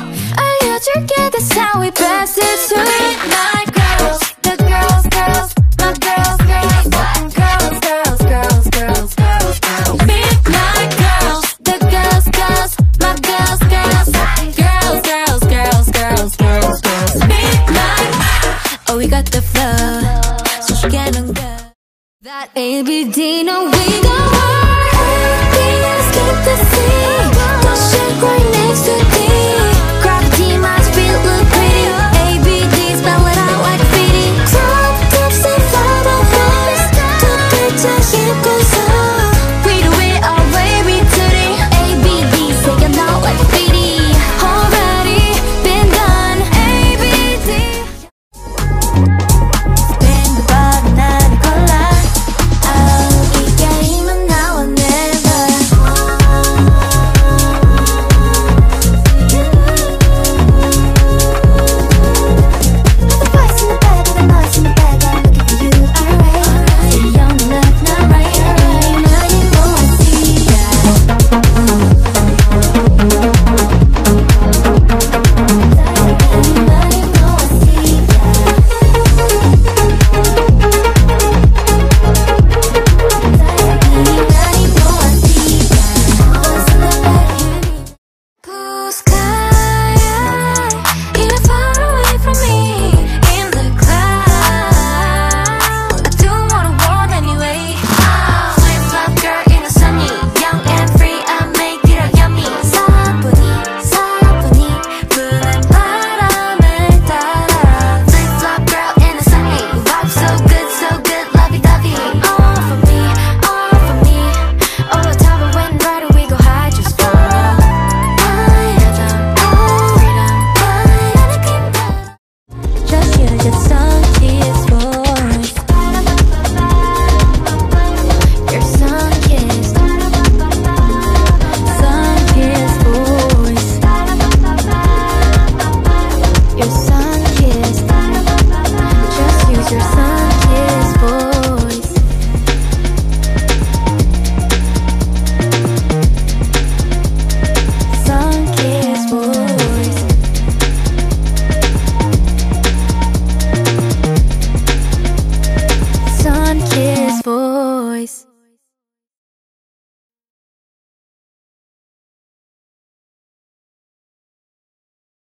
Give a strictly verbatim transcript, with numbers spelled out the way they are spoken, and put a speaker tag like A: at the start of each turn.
A: 알려줄게, that's how we pass it to me. My girls, the girls, girls, my girls, girls, girls, girls, girls, girls, girls, girls. Meet my girls, the girls, girls, my girls, girls, girls, girls, girls, girls, girls, girls. Meet my, oh we got the flow, so she get on good. That A B D, no we.